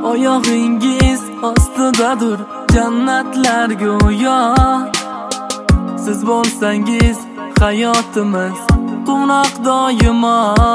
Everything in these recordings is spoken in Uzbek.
oyog'ingiz ostidadir jannatlar go'yo. Siz bo'lsangiz hayotimiz quvnoq doimo.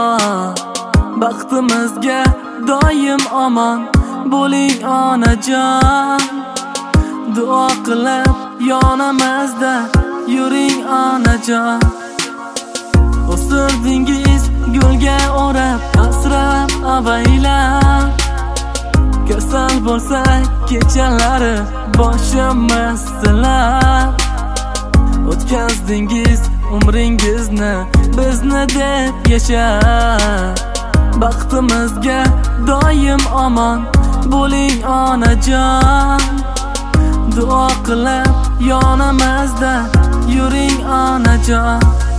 Baxtimizga doim omon bo'ling onajon. Duo qilib yonimizda yuring onajon. O'stirdingiz gulga o'rab asrab avaylab. Kasal bo'lsak kechalari boshimiz silab. O'tkazdingiz umringizni bizni deb yashab. Baxtimizga doim omon bo'ling onajon. Duo qilib yonimizda yuring onajon.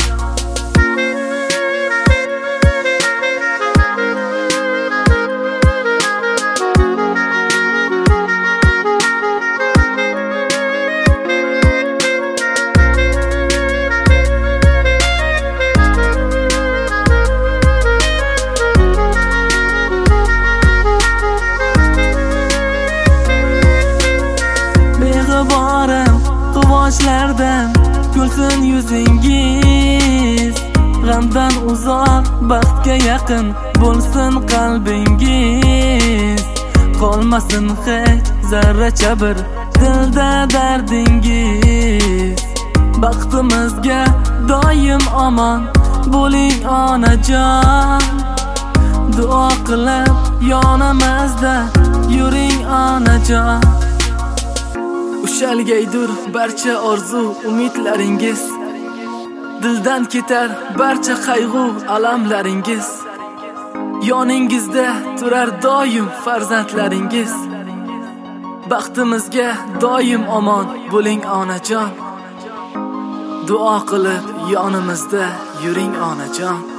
Quvonchlardan kulsin yuzingiz. G'amdan uzoq, baxtga yaqin bo'lsin qalbingiz. Qolmasin hech zarracha bir dilda dardingiz. Baxtimizga doim omon bo'ling onajon. Duo qilib yonimizda yuring onajon. Ushalgaydur barcha orzu umidlaringiz. Dildan ketar barcha qayg'u alamlaringiz. Yoningizda turar doim farzandlaringiz. Baxtimizga doim omon bo'ling onajon. Duo qilib yonimizda yuring onajon.